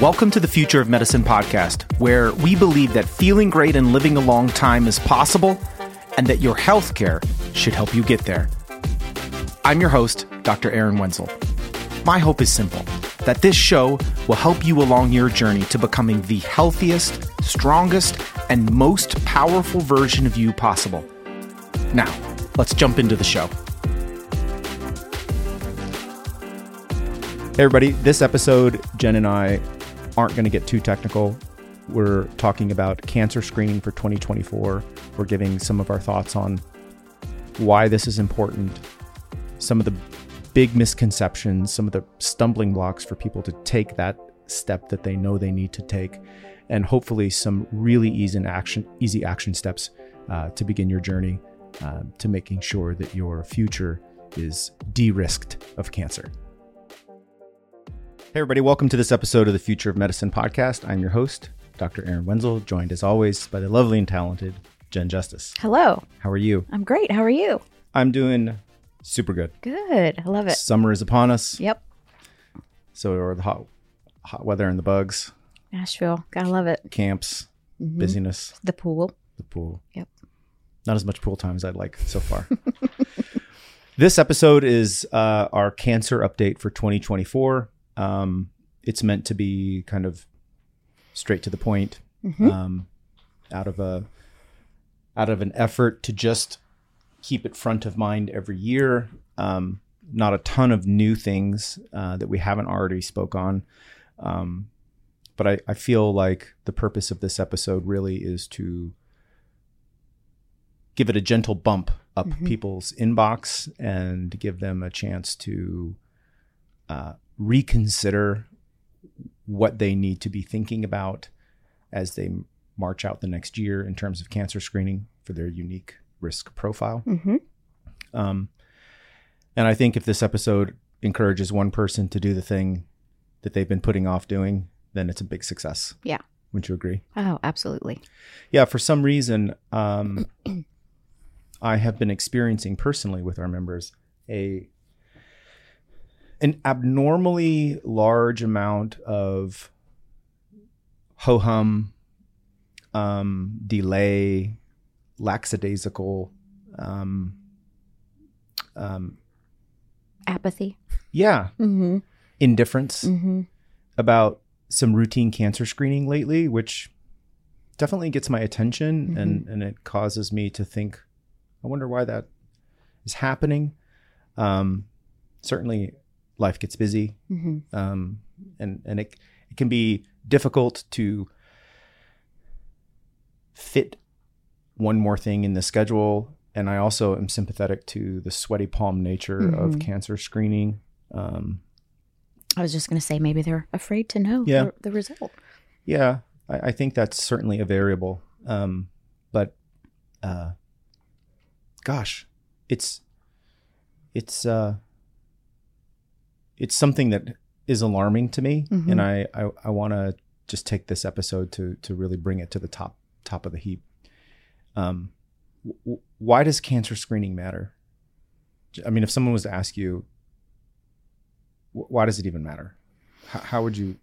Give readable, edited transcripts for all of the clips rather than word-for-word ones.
Welcome to the Future of Medicine podcast, where we believe that feeling great and living a long time is possible and that your healthcare should help you get there. I'm your host, Dr. Aaron Wenzel. My hope is simple, that this show will help you along your journey to becoming the healthiest, strongest, and most powerful version of you possible. Now, let's jump into the show. Hey everybody, this episode, Jen and I aren't going to get too technical. We're talking about cancer screening for 2024. We're giving some of our thoughts on why this is important, some of the big misconceptions, some of the stumbling blocks for people to take that step that they know they need to take, and hopefully some really easy action steps to begin your journey to making sure that your future is de-risked of cancer. Hey everybody, welcome to this episode of the Future of Medicine podcast. I'm your host, Dr. Aaron Wenzel, joined as always by the lovely and talented Jen Justice. Hello. How are you? I'm great. How are you? I'm doing super good. Good. I love it. Summer is upon us. Yep. So are the hot weather and the bugs. Nashville. Gotta love it. Camps, busyness. The pool. The pool. Yep. Not as much pool time as I'd like so far. This episode is our cancer update for 2024. It's meant to be kind of straight to the point, out of an effort to just keep it front of mind every year. Not a ton of new things that we haven't already spoke on. But I feel like the purpose of this episode really is to give it a gentle bump up people's inbox and give them a chance to reconsider what they need to be thinking about as they march out the next year in terms of cancer screening for their unique risk profile. And I think if this episode encourages one person to do the thing that they've been putting off doing, then it's a big success. Yeah. Wouldn't you agree? Oh, absolutely. Yeah. For some reason, I have been experiencing personally with our members an abnormally large amount of ho-hum, delay, lackadaisical, Apathy. Yeah. Indifference about some routine cancer screening lately, which definitely gets my attention and it causes me to think, I wonder why that is happening. Certainly life gets busy, and it can be difficult to fit one more thing in the schedule. And I also am sympathetic to the sweaty palm nature of cancer screening. I was just going to say maybe they're afraid to know the result. Yeah, I think that's certainly a variable. But gosh, it's something that is alarming to me, and I want to just take this episode to really bring it to the top of the heap. Why does cancer screening matter? I mean, if someone was to ask you, why does it even matter? How would you?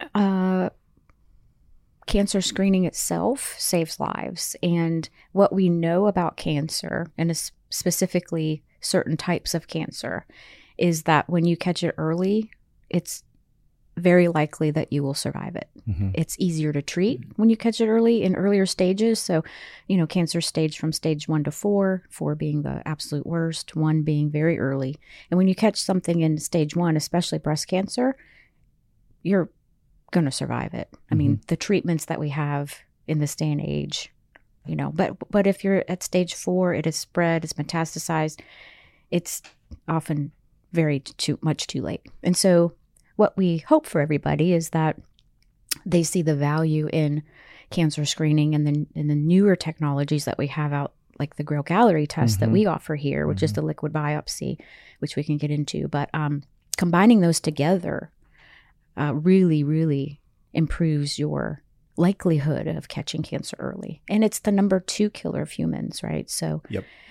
Cancer screening itself saves lives, and what we know about cancer, and specifically certain types of cancer, is that when you catch it early, it's very likely that you will survive it. It's easier to treat when you catch it early in earlier stages. So, cancer stage from stage 1 to 4, 4 being the absolute worst, 1 being very early. And when you catch something in stage 1, especially breast cancer, you're going to survive it. I mean, the treatments that we have in this day and age, but if you're at stage 4, it has spread, it's metastasized, it's often much too late. And so what we hope for everybody is that they see the value in cancer screening and the newer technologies that we have out, like the Grail Gallery test that we offer here, which is the liquid biopsy, which we can get into. But combining those together really, really improves your likelihood of catching cancer early. And it's the number 2 killer of humans, right? So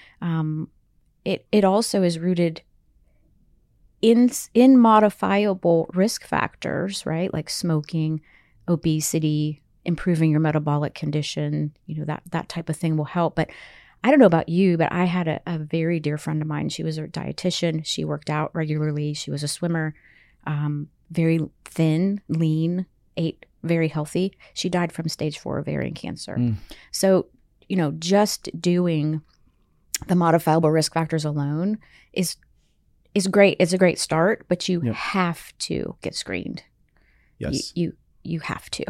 it also is rooted in modifiable risk factors, right? Like smoking, obesity, improving your metabolic condition, that type of thing will help. But I don't know about you, but I had a very dear friend of mine. She was a dietitian. She worked out regularly. She was a swimmer, very thin, lean, ate very healthy. She died from stage 4 ovarian cancer. So, just doing the modifiable risk factors alone is great. It's a great start, but you have to get screened. Yes. You have to.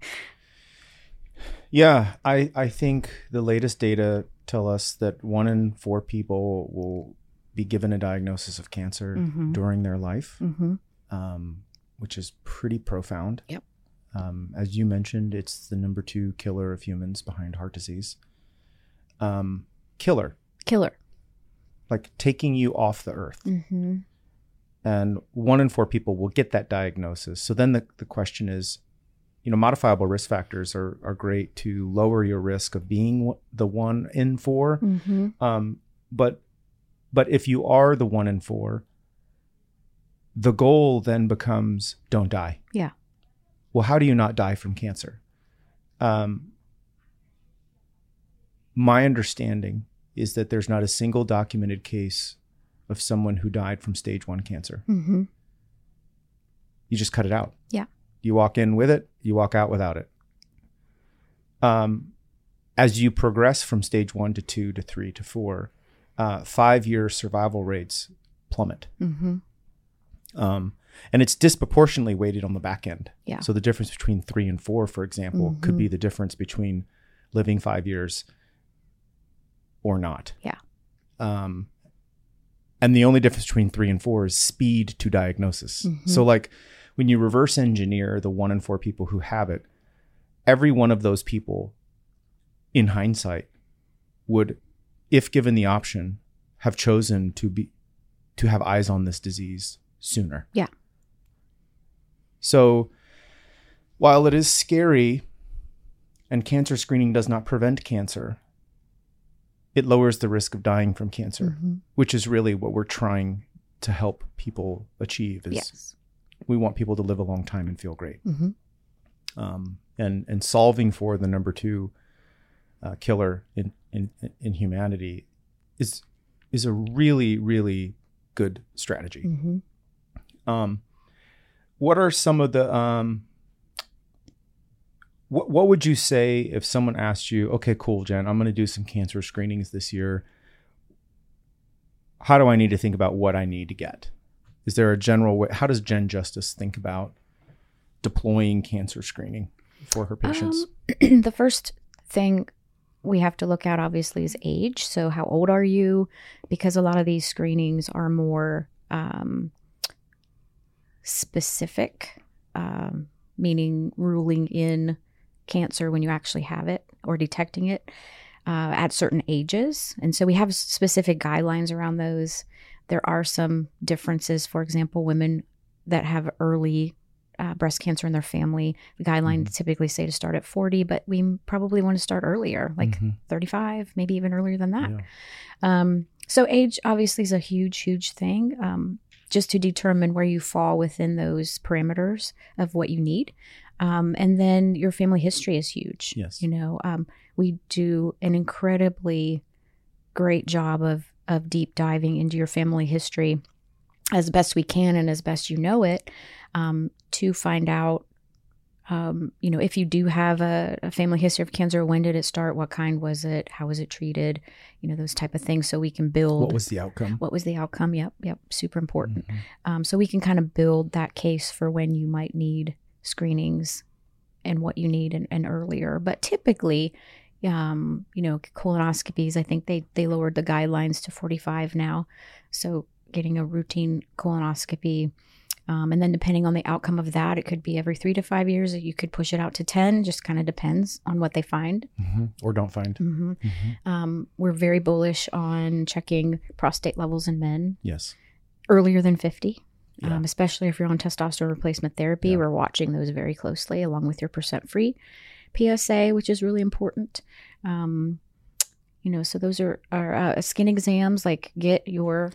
Yeah, I think the latest data tell us that 1 in 4 people will be given a diagnosis of cancer during their life, which is pretty profound. Yep. As you mentioned, it's the number 2 killer of humans behind heart disease. Killer. Like taking you off the earth. And 1 in 4 people will get that diagnosis. So then the question is, modifiable risk factors are great to lower your risk of being the 1 in 4. But if you are the 1 in 4, the goal then becomes don't die. Yeah. Well, how do you not die from cancer? My understanding is that there's not a single documented case of someone who died from stage 1 cancer. You just cut it out. Yeah. You walk in with it, you walk out without it. As you progress from stage 1 to 2 to 3 to 4, 5-year survival rates plummet. And it's disproportionately weighted on the back end. Yeah. So the difference between 3 and 4, for example, could be the difference between living 5 years or not. Yeah. And the only difference between 3 and 4 is speed to diagnosis. So like when you reverse engineer the 1 in 4 people who have it, every one of those people in hindsight would, if given the option, have chosen to have eyes on this disease sooner. Yeah. So while it is scary and cancer screening does not prevent cancer, it lowers the risk of dying from cancer, which is really what we're trying to help people achieve. Is we want people to live a long time and feel great. And solving for the number 2 killer in humanity is a really, really good strategy. What are some of the what would you say if someone asked you, okay, cool, Jen, I'm going to do some cancer screenings this year. How do I need to think about what I need to get? Is there a general way? How does Jen Justice think about deploying cancer screening for her patients? The first thing we have to look at, obviously, is age. So how old are you? Because a lot of these screenings are more specific, meaning ruling in cancer when you actually have it or detecting it at certain ages. And so we have specific guidelines around those. There are some differences. For example, women that have early breast cancer in their family, the guidelines typically say to start at 40, but we probably want to start earlier, like 35, maybe even earlier than that. Yeah. So age obviously is a huge, huge thing, just to determine where you fall within those parameters of what you need. And then your family history is huge. Yes. We do an incredibly great job of deep diving into your family history as best we can and as best you know it, to find out, if you do have a family history of cancer, when did it start? What kind was it? How was it treated? Those type of things, so we can build. What was the outcome? Yep. Super important. So we can kind of build that case for when you might need screenings and what you need and earlier. But typically, colonoscopies, I think they lowered the guidelines to 45 now. So getting a routine colonoscopy, and then depending on the outcome of that, it could be every 3 to 5 years. You could push it out to 10, just kind of depends on what they find. Or don't find. We're very bullish on checking prostate levels in men. Yes. Earlier than 50. Yeah. Especially if you're on testosterone replacement therapy. We're watching those very closely, along with your % free PSA, which is really important. So those are skin exams, like get your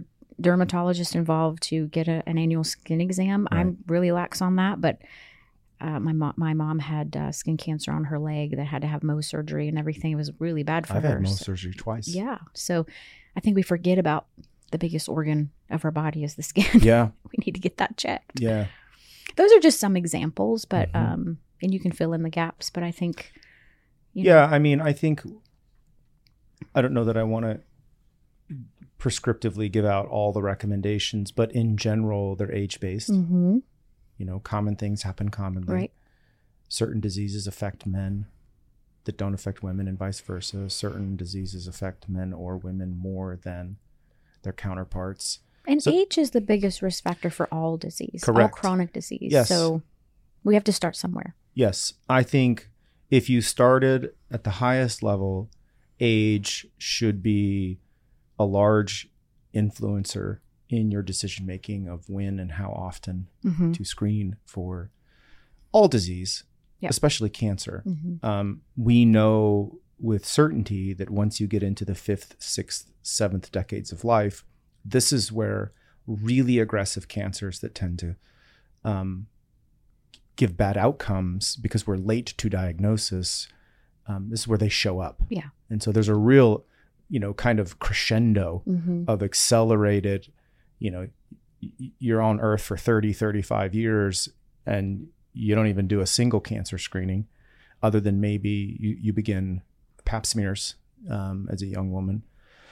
dermatologist involved to get an annual skin exam. Right. I'm really lax on that, but my mom had skin cancer on her leg that had to have Mohs surgery and everything. It was really bad for I've her. had Mohs surgery twice. Yeah. So I think we forget about the biggest organ of our body is the skin. Yeah. We need to get that checked. Yeah. Those are just some examples, but and you can fill in the gaps. But I think, I mean, I don't know that I want to prescriptively give out all the recommendations, but in general, they're age-based. Mm-hmm. Common things happen commonly. Right. Certain diseases affect men that don't affect women, and vice versa. Certain diseases affect men or women more than their counterparts. And age is the biggest risk factor for all disease, correct. all chronic disease. Yes. So we have to start somewhere. Yes. I think if you started at the highest level, age should be a large influencer in your decision making of when and how often to screen for all disease, especially cancer. We know with certainty that once you get into the 5th, 6th, 7th decades of life, this is where really aggressive cancers that tend to give bad outcomes because we're late to diagnosis, this is where they show up. Yeah. And so there's a real, kind of crescendo of accelerated, you're on Earth for 30, 35 years and you don't even do a single cancer screening other than maybe you begin pap smears as a young woman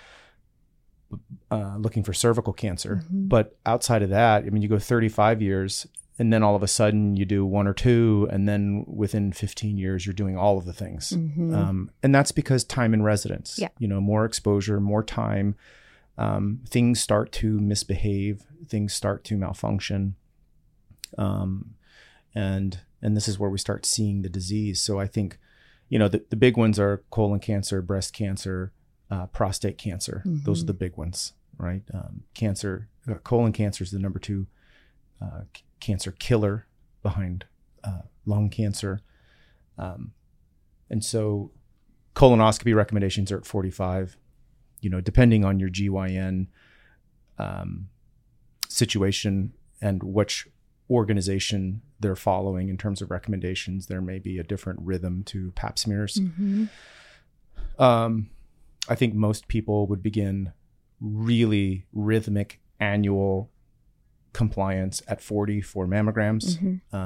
looking for cervical cancer. But outside of that, I mean, you go 35 years and then all of a sudden you do 1 or 2, and then within 15 years, you're doing all of the things. And that's because time in residence, more exposure, more time, things start to misbehave, things start to malfunction. And this is where we start seeing the disease. So I think, the big ones are colon cancer, breast cancer, prostate cancer. Those are the big ones, right? Colon cancer is the number 2 cancer killer behind lung cancer. And so colonoscopy recommendations are at 45, depending on your GYN situation and which organization they're following in terms of recommendations. There may be a different rhythm to pap smears. I think most people would begin really rhythmic annual compliance at 40 for mammograms.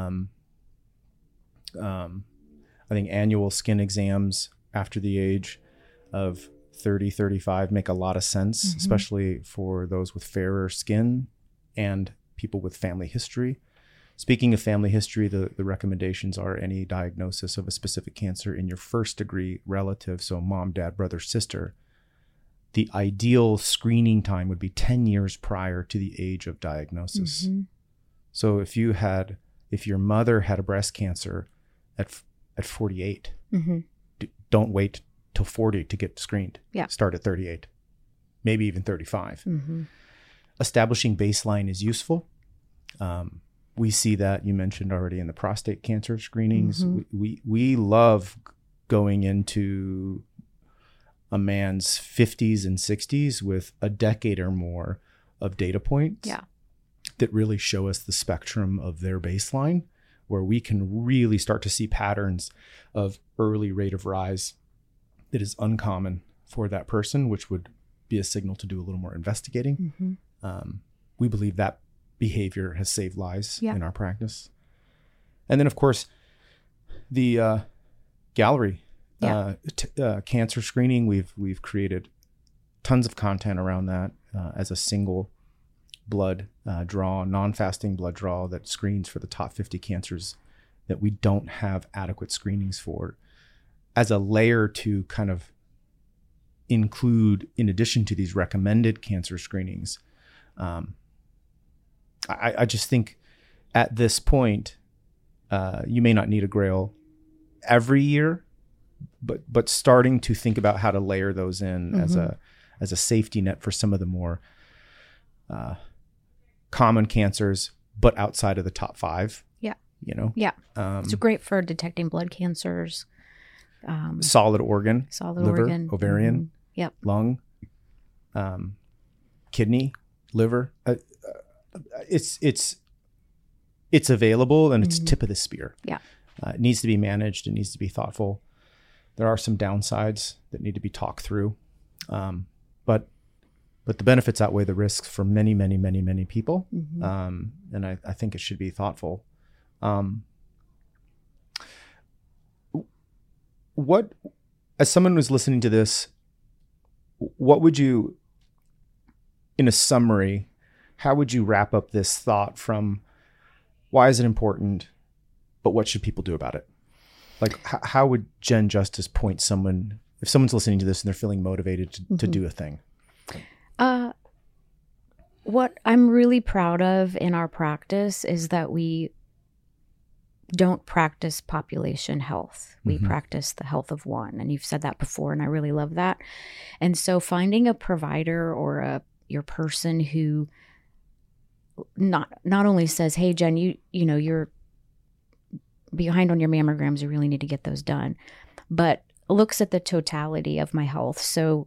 I think annual skin exams after the age of 30, 35 make a lot of sense, especially for those with fairer skin and people with family history. Speaking of family history, the recommendations are any diagnosis of a specific cancer in your first degree relative, so mom, dad, brother, sister. The ideal screening time would be 10 years prior to the age of diagnosis. So if your mother had a breast cancer at 48, don't wait till 40 to get screened. Start at 38, maybe even 35. Establishing baseline is useful. We see that you mentioned already in the prostate cancer screenings. We love going into a man's 50s and 60s with a decade or more of data points that really show us the spectrum of their baseline, where we can really start to see patterns of early rate of rise that is uncommon for that person, which would be a signal to do a little more investigating. We believe that behavior has saved lives in our practice. And then, of course, the Galleri cancer screening, we've created tons of content around that as a single blood draw, non-fasting blood draw that screens for the top 50 cancers that we don't have adequate screenings for, as a layer to kind of include, in addition to these recommended cancer screenings. I just think at this point, you may not need a GRAIL every year, but starting to think about how to layer those in as a safety net for some of the more common cancers, but outside of the top 5. It's great for detecting blood cancers, solid organ, liver, ovarian, lung, kidney, liver. It's it's available and it's tip of the spear. Yeah. It needs to be managed. It needs to be thoughtful. There are some downsides that need to be talked through. But the benefits outweigh the risks for many, many, many, many people. And I think it should be thoughtful. What, as someone who's listening to this, what would you, in a summary, how would you wrap up this thought from why is it important, but what should people do about it? Like, how would Jen Justice point someone, if someone's listening to this and they're feeling motivated to do a thing? What I'm really proud of in our practice is that we don't practice population health. We practice the health of one. And you've said that before, and I really love that. And so finding a provider or your person who not only says, hey, Jen, you know, you're behind on your mammograms, you really need to get those done, but looks at the totality of my health. So,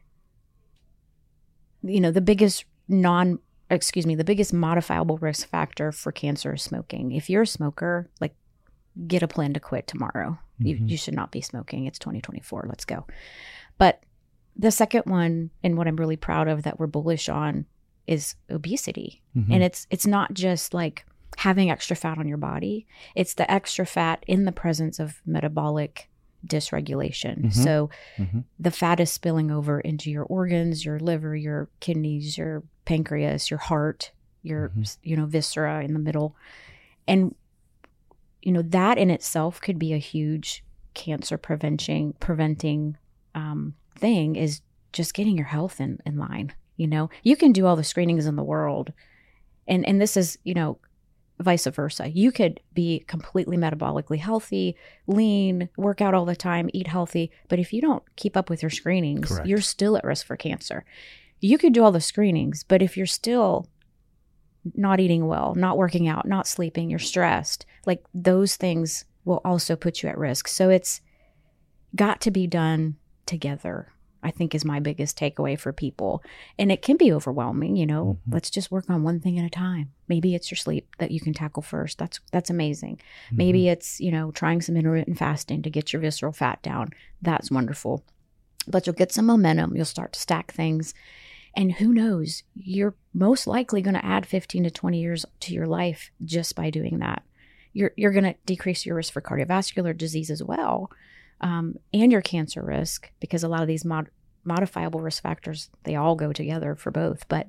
you know, the biggest modifiable risk factor for cancer is smoking. If you're a smoker, like, get a plan to quit tomorrow. You should not be smoking. It's 2024. Let's go. But the second one, and what I'm really proud of that we're bullish on, is obesity. And it's not just like having extra fat on your body. It's the extra fat in the presence of metabolic dysregulation. So the fat is spilling over into your organs, your liver, your kidneys, your pancreas, your heart, your viscera in the middle. And that in itself could be a huge cancer preventing thing, is just getting your health in line. You can do all the screenings in the world, and this is vice versa. You could be completely metabolically healthy, lean, work out all the time, eat healthy, but if you don't keep up with your screenings, Correct. You're still at risk for cancer. You could do all the screenings, but if you're still not eating well, not working out, not sleeping, you're stressed, like, those things will also put you at risk. So it's got to be done together, I think, is my biggest takeaway for people. And it can be overwhelming, let's just work on one thing at a time. Maybe it's your sleep that you can tackle first. That's amazing. Maybe it's, trying some intermittent fasting to get your visceral fat down. That's wonderful. But you'll get some momentum. You'll start to stack things. And who knows, you're most likely going to add 15 to 20 years to your life just by doing that. You're going to decrease your risk for cardiovascular disease as well, and your cancer risk, because a lot of these modifiable risk factors, they all go together for both. But,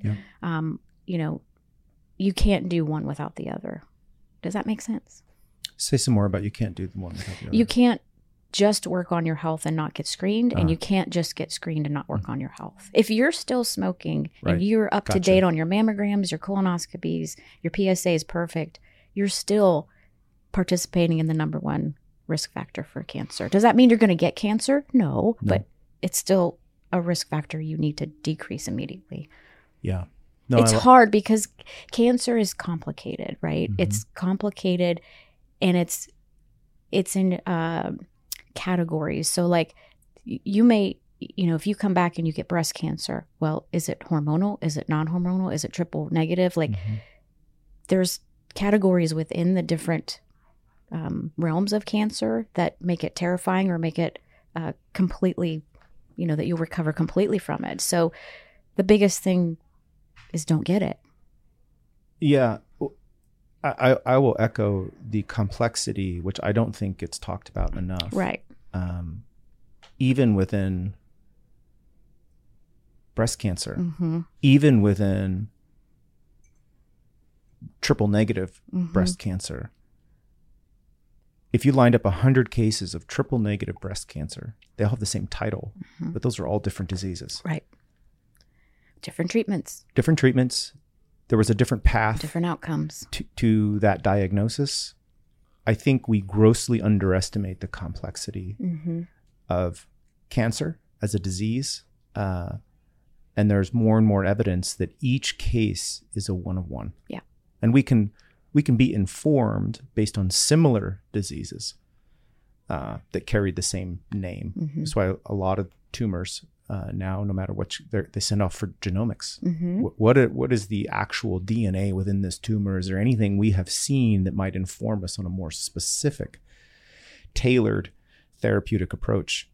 you can't do one without the other. Does that make sense? Say some more about you can't do the one without the other. You can't just work on your health and not get screened, and you can't just get screened and not work on your health. If you're still smoking and you're up to date on your mammograms, your colonoscopies, your PSA is perfect, you're still participating in the number one risk factor for cancer. Does that mean you're going to get cancer? No, but it's still a risk factor you need to decrease immediately. Yeah. No, it's hard because cancer is complicated, right? It's complicated, and it's in categories. So, like, you may, if you come back and you get breast cancer, well, is it hormonal? Is it non-hormonal? Is it triple negative? Like, there's categories within the different realms of cancer that make it terrifying or make it completely, that you'll recover completely from it. So the biggest thing is don't get it. Yeah. I will echo the complexity, which I don't think gets talked about enough. Right. Even within breast cancer, even within triple negative breast cancer. If you lined up 100 cases of triple negative breast cancer, they all have the same title, but those are all different diseases. Right. Different treatments. There was a different path. Different outcomes. To that diagnosis. I think we grossly underestimate the complexity of cancer as a disease. And there's more and more evidence that each case is a one of one. Yeah. And we can be informed based on similar diseases that carry the same name. That's why a lot of tumors now, no matter what they send off for genomics. Mm-hmm. What is the actual DNA within this tumor? Is there anything we have seen that might inform us on a more specific, tailored therapeutic approach?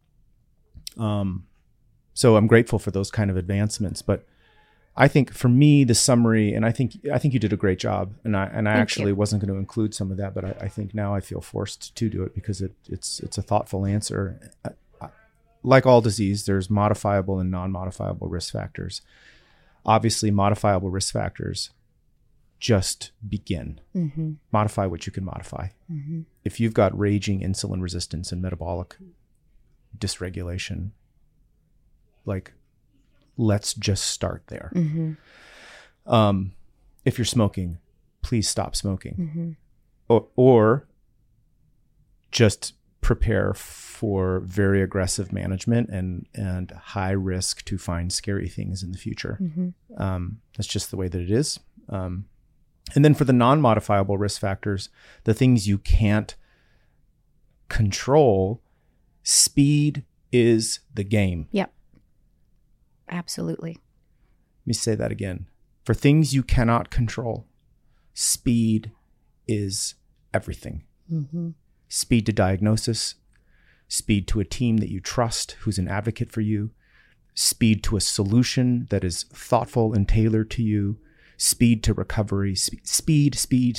So I'm grateful for those kind of advancements, but I think for me, the summary, and I think you did a great job, and I actually wasn't going to include some of that, but I think now I feel forced to do it because it's a thoughtful answer. Like all disease, there's modifiable and non-modifiable risk factors. Obviously, modifiable risk factors just begin. Mm-hmm. Modify what you can modify. Mm-hmm. If you've got raging insulin resistance and metabolic dysregulation, like, let's just start there. Mm-hmm. If you're smoking, please stop smoking. Mm-hmm. Or just prepare for very aggressive management and high risk to find scary things in the future. Mm-hmm. That's just the way that it is. And then for the non-modifiable risk factors, the things you can't control, speed is the game. Yep. Absolutely. Let me say that again. For things you cannot control, speed is everything. Mm-hmm. Speed to diagnosis, speed to a team that you trust who's an advocate for you, speed to a solution that is thoughtful and tailored to you, speed to recovery, speed.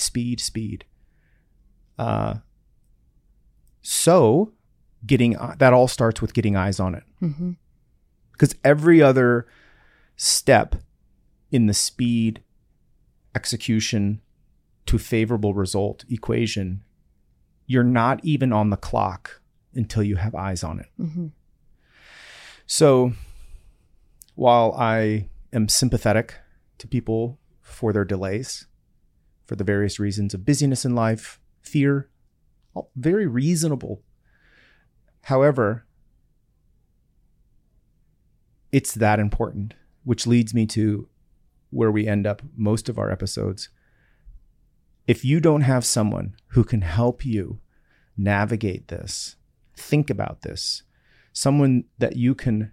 So that all starts with getting eyes on it. Mm-hmm. Because every other step in the speed execution to favorable result equation, you're not even on the clock until you have eyes on it. Mm-hmm. So while I am sympathetic to people for their delays, for the various reasons of busyness in life, fear, all very reasonable. However, it's that important, which leads me to where we end up most of our episodes. If you don't have someone who can help you navigate this, think about this, someone that you can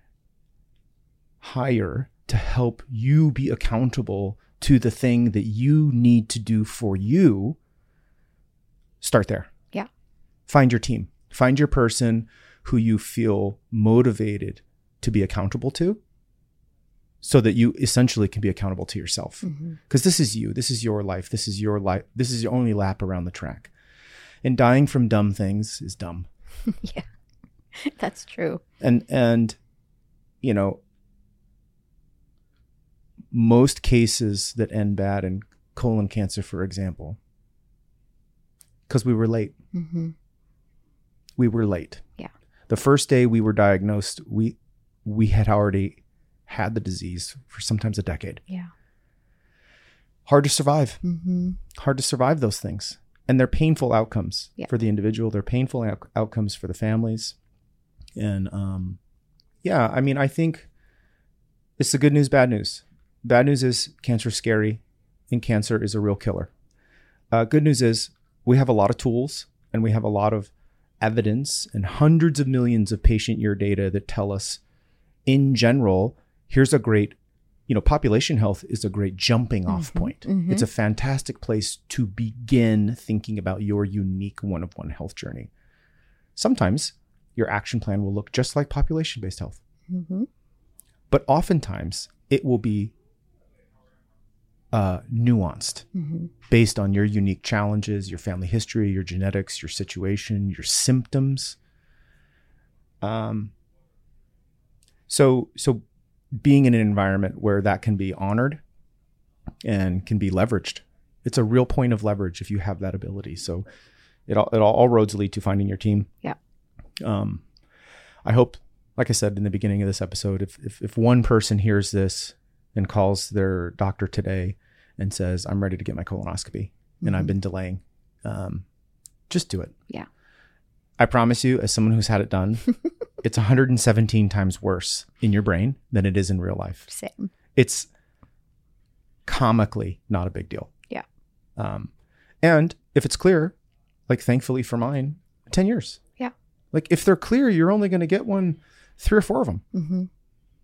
hire to help you be accountable to the thing that you need to do for you, start there. Yeah. Find your team. Find your person who you feel motivated to be accountable to, so that you essentially can be accountable to yourself. Because this is you. This is your life. This is your life. This is your only lap around the track. And dying from dumb things is dumb. Yeah, that's true. And you know, most cases that end bad in colon cancer, for example, because we were late. Mm-hmm. We were late. Yeah. The first day we were diagnosed, we had already had the disease for sometimes a decade. Yeah. Hard to survive. Mm-hmm. Hard to survive those things. And they're painful outcomes Yeah. for the individual. They're painful outcomes for the families. And yeah, I mean, I think it's the good news, bad news. Bad news is cancer's scary and cancer is a real killer. Good news is we have a lot of tools and we have a lot of evidence and hundreds of millions of patient year data that tell us in general, here's a great, population health is a great jumping off point. Mm-hmm. It's a fantastic place to begin thinking about your unique one-of-one health journey. Sometimes your action plan will look just like population-based health. Mm-hmm. But oftentimes it will be nuanced based on your unique challenges, your family history, your genetics, your situation, your symptoms. So being in an environment where that can be honored and can be leveraged, it's a real point of leverage if you have that ability. So all roads lead to finding your team. Yeah. I hope, like I said in the beginning of this episode, if one person hears this and calls their doctor today and says, I'm ready to get my colonoscopy and I've been delaying, just do it. Yeah. I promise you, as someone who's had it done, it's 117 times worse in your brain than it is in real life. Same. It's comically not a big deal. Yeah. And if it's clear, like thankfully for mine, 10 years. Yeah. Like if they're clear, you're only going to get 3 or 4 of them. Mm-hmm.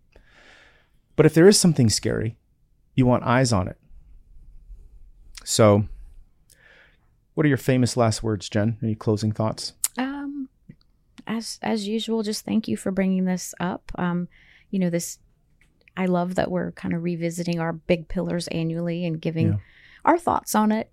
But if there is something scary, you want eyes on it. So what are your famous last words, Jen? Any closing thoughts? As usual, just thank you for bringing this up. I love that we're kind of revisiting our big pillars annually and giving our thoughts on it,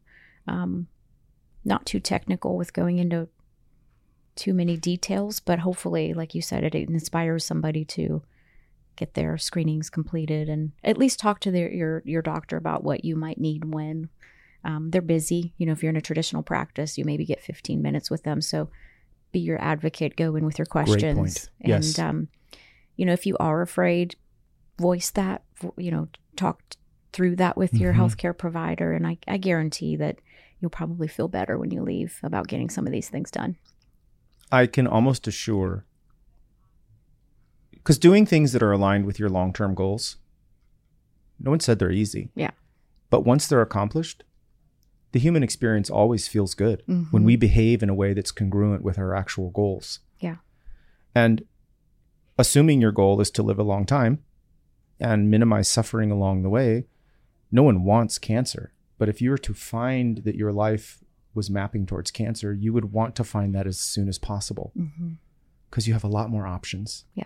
not too technical with going into too many details, but hopefully, like you said, it inspires somebody to get their screenings completed and at least talk to your doctor about what you might need when they're busy. If you're in a traditional practice, you maybe get 15 minutes with them. So be your advocate, go in with your questions. Great point. Yes. And, if you are afraid, voice that, talk through that with your healthcare provider. And I guarantee that you'll probably feel better when you leave about getting some of these things done. I can almost assure, because doing things that are aligned with your long-term goals, no one said they're easy. Yeah. But once they're accomplished, the human experience always feels good when we behave in a way that's congruent with our actual goals. Yeah. And assuming your goal is to live a long time and minimize suffering along the way, no one wants cancer. But if you were to find that your life was mapping towards cancer, you would want to find that as soon as possible because you have a lot more options. Yeah.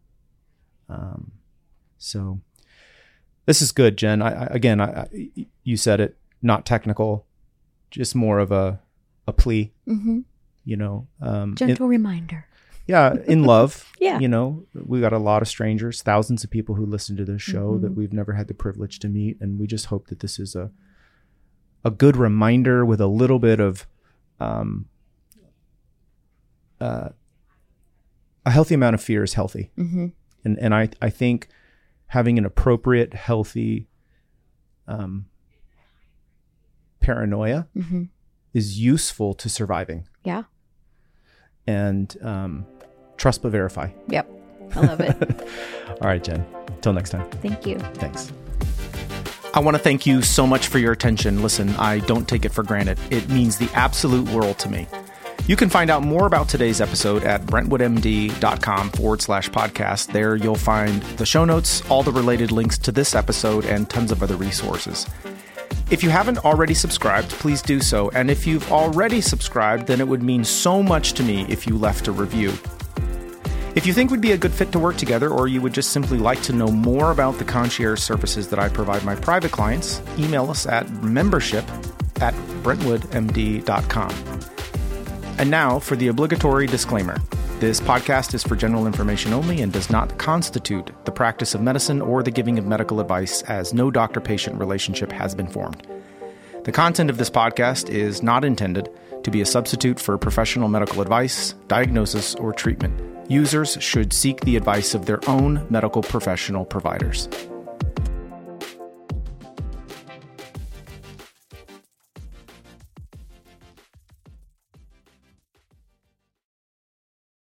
So this is good, Jen. I you said it, not technical, just more of a plea, gentle reminder. Yeah. In love. Yeah. We got a lot of strangers, thousands of people who listen to this show that we've never had the privilege to meet. And we just hope that this is a good reminder with a little bit of a healthy amount of fear is healthy. And I think having an appropriate, healthy paranoia is useful to surviving. Yeah. And trust but verify. Yep. I love it. All right, Jen. Until next time. Thank you. Thanks. I want to thank you so much for your attention. Listen, I don't take it for granted. It means the absolute world to me. You can find out more about today's episode at brentwoodmd.com/podcast. There you'll find the show notes, all the related links to this episode, and tons of other resources. If you haven't already subscribed, please do so. And if you've already subscribed, then it would mean so much to me if you left a review. If you think we'd be a good fit to work together, or you would just simply like to know more about the concierge services that I provide my private clients, email us at membership@brentwoodmd.com. And now for the obligatory disclaimer. This podcast is for general information only and does not constitute the practice of medicine or the giving of medical advice, as no doctor-patient relationship has been formed. The content of this podcast is not intended to be a substitute for professional medical advice, diagnosis, or treatment. Users should seek the advice of their own medical professional providers.